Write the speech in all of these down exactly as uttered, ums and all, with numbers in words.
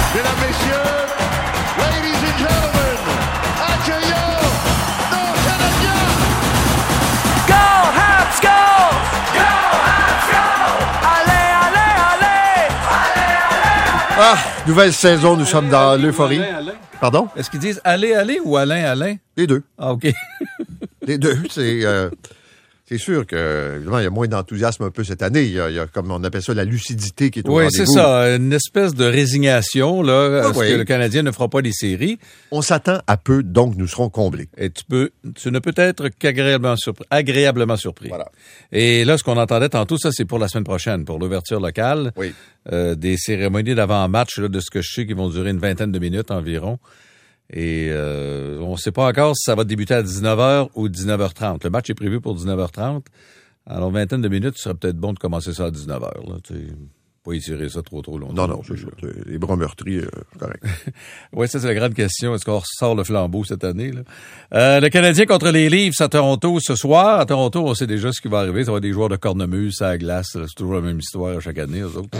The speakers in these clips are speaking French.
Mesdames, messieurs, ladies and gentlemen, accueillons nos Canadiens! Go, Habs, go! Go, Habs, go! Allez, allez, allez! Allez, allez, allez! Ah, nouvelle saison, nous sommes dans l'euphorie. Alain, Alain. Pardon? Est-ce qu'ils disent allez, allez ou Alain, Alain? Les deux. Ah, OK. Les deux, c'est... Euh, c'est sûr que, évidemment, il y a moins d'enthousiasme un peu cette année. Il y a, il y a comme on appelle ça, la lucidité qui est au Oui, rendez-vous. c'est ça. Une espèce de résignation, là, Oui, à ce oui. que le Canadien ne fera pas les séries. On s'attend à peu, donc nous serons comblés. Et tu peux, tu ne peux être qu'agréablement surpris. Agréablement surpris. Voilà. Et là, ce qu'on entendait tantôt, ça, c'est pour la semaine prochaine, pour l'ouverture locale. Oui. Euh, des cérémonies d'avant-match, là, de ce que je sais, qui vont durer une vingtaine de minutes environ. Et euh, on ne sait pas encore si ça va débuter à dix-neuf heures ou dix-neuf heures trente. Le match est prévu pour dix-neuf heures trente. Alors, vingtaine de minutes, ce serait peut-être bon de commencer ça à dix-neuf heures. Là, tu sais, pas étirer ça trop, trop longtemps. Non, non, c'est sûr. Les bras meurtris, euh, correct. Oui, ça, c'est la grande question. Est-ce qu'on ressort le flambeau cette année? Là? Euh, le Canadien contre les Leafs à Toronto ce soir. À Toronto, on sait déjà ce qui va arriver. Ça va être des joueurs de cornemuse à la glace. C'est toujours la même histoire à chaque année, eux autres.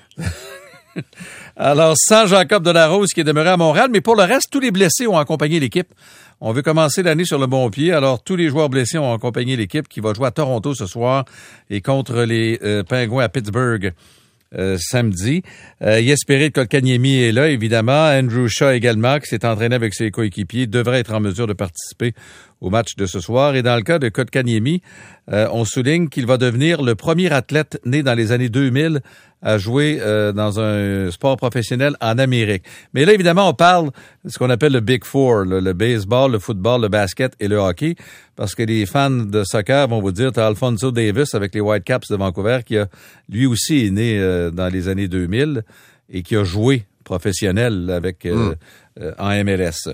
Alors, sans Jacob Delarose qui est demeuré à Montréal, mais pour le reste, tous les blessés ont accompagné l'équipe. On veut commencer l'année sur le bon pied. Alors, tous les joueurs blessés ont accompagné l'équipe qui va jouer à Toronto ce soir et contre les euh, Pingouins à Pittsburgh euh, samedi. Euh, Jesperi Kotkaniemi est là, évidemment. Andrew Shaw également, qui s'est entraîné avec ses coéquipiers, devrait être en mesure de participer au match de ce soir. Et dans le cas de Kotkaniemi, euh, on souligne qu'il va devenir le premier athlète né dans les années deux mille à jouer euh, dans un sport professionnel en Amérique. Mais là, évidemment, on parle de ce qu'on appelle le Big Four, là, le baseball, le football, le basket et le hockey, parce que les fans de soccer vont vous dire, t'as Alphonso Davis avec les Whitecaps de Vancouver, qui a lui aussi est né euh, dans les années deux mille et qui a joué professionnel avec euh, mm. euh, en M L S.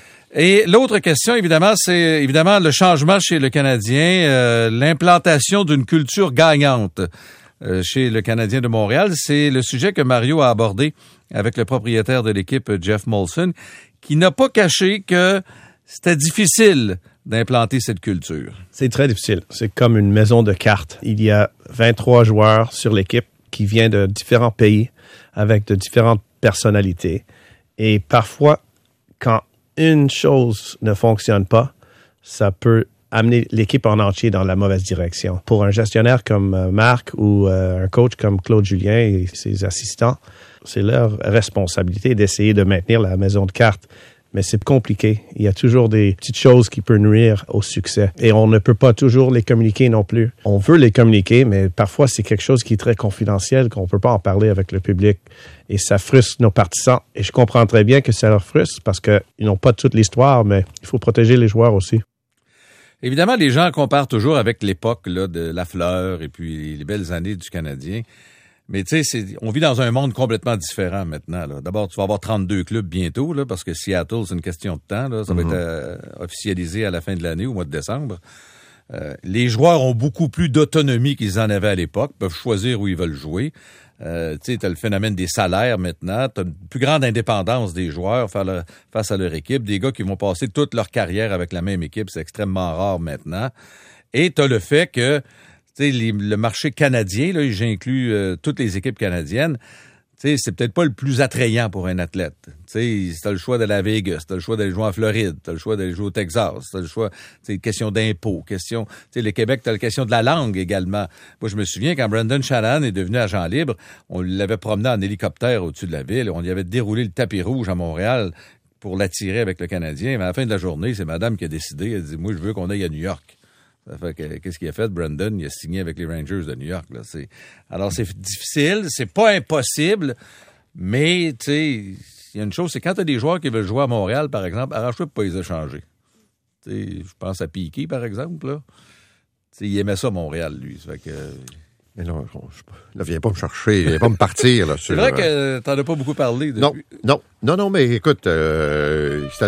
Et l'autre question, évidemment, c'est évidemment le changement chez le Canadien, euh, l'implantation d'une culture gagnante euh, chez le Canadien de Montréal. C'est le sujet que Mario a abordé avec le propriétaire de l'équipe, Jeff Molson, qui n'a pas caché que c'était difficile d'implanter cette culture. C'est très difficile. C'est comme une maison de cartes. Il y a vingt-trois joueurs sur l'équipe qui viennent de différents pays avec de différentes personnalités. Et parfois, quand une chose ne fonctionne pas, ça peut amener l'équipe en entier dans la mauvaise direction. Pour un gestionnaire comme Marc ou euh, un coach comme Claude Julien et ses assistants, c'est leur responsabilité d'essayer de maintenir la maison de cartes. Mais c'est compliqué. Il y a toujours des petites choses qui peuvent nuire au succès. Et on ne peut pas toujours les communiquer non plus. On veut les communiquer, mais parfois c'est quelque chose qui est très confidentiel, qu'on ne peut pas en parler avec le public. Et ça frustre nos partisans. Et je comprends très bien que ça leur frustre parce qu'ils n'ont pas toute l'histoire, mais il faut protéger les joueurs aussi. Évidemment, les gens comparent toujours avec l'époque là, de Lafleur et puis les belles années du Canadien. Mais tu sais, on vit dans un monde complètement différent maintenant. Là. D'abord, tu vas avoir trente-deux clubs bientôt, là, parce que Seattle, c'est une question de temps. Là. Ça mm-hmm. va être euh, officialisé à la fin de l'année, au mois de décembre. Euh, les joueurs ont beaucoup plus d'autonomie qu'ils en avaient à l'époque, peuvent choisir où ils veulent jouer. Euh, tu sais, t'as le phénomène des salaires maintenant, t'as une plus grande indépendance des joueurs face à leur équipe, des gars qui vont passer toute leur carrière avec la même équipe, c'est extrêmement rare maintenant. Et t'as le fait que tu sais, le marché canadien, là, j'inclus euh, toutes les équipes canadiennes, tu sais, c'est peut-être pas le plus attrayant pour un athlète. Tu sais, t'as le choix d'aller à Vegas, t'as le choix d'aller jouer en Floride, t'as le choix d'aller jouer au Texas, t'as le choix, tu sais, question d'impôts, question, tu sais, le Québec, t'as la question de la langue également. Moi, je me souviens quand Brendan Shanahan est devenu agent libre, on l'avait promené en hélicoptère au-dessus de la ville, on y avait déroulé le tapis rouge à Montréal pour l'attirer avec le Canadien, mais à la fin de la journée, c'est madame qui a décidé, elle a dit, moi, je veux qu'on aille à New York. Ça fait que, qu'est-ce qu'il a fait, Brendan? Il a signé avec les Rangers de New York. Là. C'est, alors, c'est difficile, c'est pas impossible, mais, tu sais, il y a une chose, c'est quand tu as des joueurs qui veulent jouer à Montréal, par exemple, arrange-toi pour pas les échanger. Tu sais, je pense à Piqué, par exemple, là. Tu sais, il aimait ça, Montréal, lui. Ça fait que... Mais là, je, là, viens pas me chercher, viens pas me partir. Là, c'est sur, vrai que t'en as pas beaucoup parlé. Depuis. Non, non, non, non, mais écoute, euh, c'est...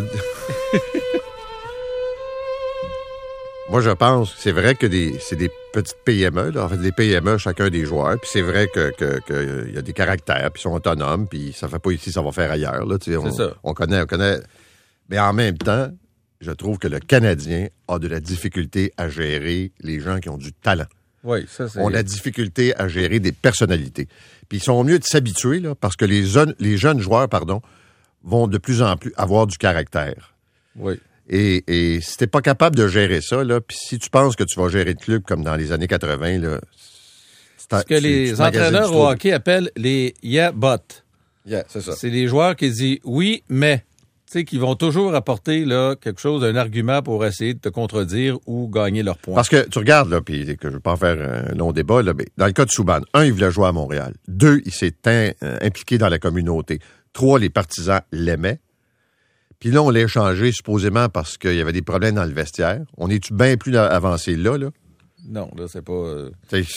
Moi, je pense que c'est vrai que des, c'est des petites P M E, là, en fait, des P M E, chacun des joueurs, puis c'est vrai que, que, que y a des caractères, puis ils sont autonomes, puis ça fait pas ici, ça va faire ailleurs, là, tu sais, on, c'est ça. on connaît, on connaît. Mais en même temps, je trouve que le Canadien a de la difficulté à gérer les gens qui ont du talent. Oui, ça, c'est... ont la difficulté à gérer des personnalités. Puis ils sont mieux de s'habituer, là, parce que les jeunes, les jeunes joueurs, pardon, vont de plus en plus avoir du caractère. Oui. Et, et si t'es pas capable de gérer ça, là, puis si tu penses que tu vas gérer le club comme dans les années quatre-vingt, là, c'est ce que tu, les tu entraîneurs au hockey appellent les « yeah, but ». Yeah, c'est ça. C'est les joueurs qui disent « oui, mais ». Tu sais, qui vont toujours apporter là, quelque chose, un argument pour essayer de te contredire ou gagner leurs points. Parce que tu regardes, là, puis que je ne veux pas en faire un long débat, là, mais dans le cas de Subban, un, il voulait jouer à Montréal. Deux, il s'est in, euh, impliqué dans la communauté. Trois, les partisans l'aimaient. Puis là, on l'a échangé supposément parce qu'il y avait des problèmes dans le vestiaire. On est-tu bien plus avancé là, là? Non, là, c'est pas... Euh... C'est...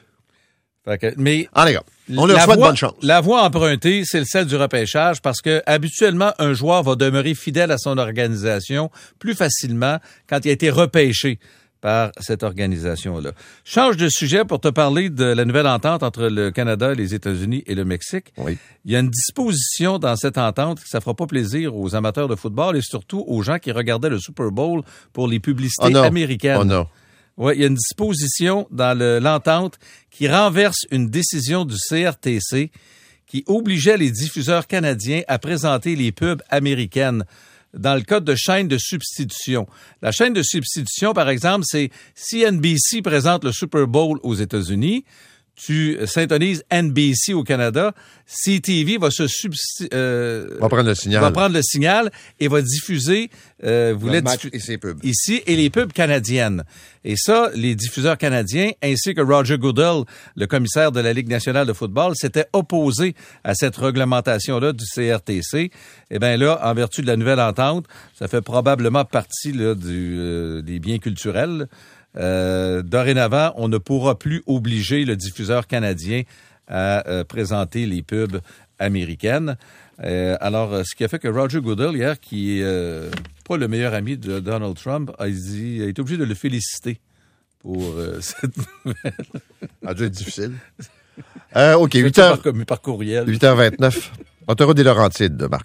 Fait que, mais... Ah, les gars, on leur souhaite bonne chance. La voie empruntée, c'est celle du repêchage parce que habituellement, un joueur va demeurer fidèle à son organisation plus facilement quand il a été repêché par cette organisation-là. Change de sujet pour te parler de la nouvelle entente entre le Canada, les États-Unis et le Mexique. Oui. Il y a une disposition dans cette entente que ça fera pas plaisir aux amateurs de football et surtout aux gens qui regardaient le Super Bowl pour les publicités oh non. américaines. Oh non. Oui, il y a une disposition dans le, l'entente qui renverse une décision du C R T C qui obligeait les diffuseurs canadiens à présenter les pubs américaines dans le cas de chaînes de substitution. La chaîne de substitution, par exemple, c'est si N B C présente le Super Bowl aux États-Unis, tu syntonises N B C au Canada, C T V va se substi- euh, va prendre le signal, va prendre le signal et va diffuser euh, vous le match diffu- et ses pubs ici et les pubs canadiennes. Et ça, les diffuseurs canadiens ainsi que Roger Goodell, le commissaire de la Ligue nationale de football, s'étaient opposés à cette réglementation-là du C R T C. Eh bien là, en vertu de la nouvelle entente, ça fait probablement partie là, du, euh, des biens culturels. Euh, dorénavant, on ne pourra plus obliger le diffuseur canadien à euh, présenter les pubs américaines. Euh, alors, ce qui a fait que Roger Goodell, hier, qui est euh, pas le meilleur ami de Donald Trump, a, dit, a été obligé de le féliciter pour euh, cette nouvelle. Ça a dû être difficile. Euh, OK, huit heures, par, par courriel. huit heures vingt-neuf. Autoroute des Laurentides, Marc.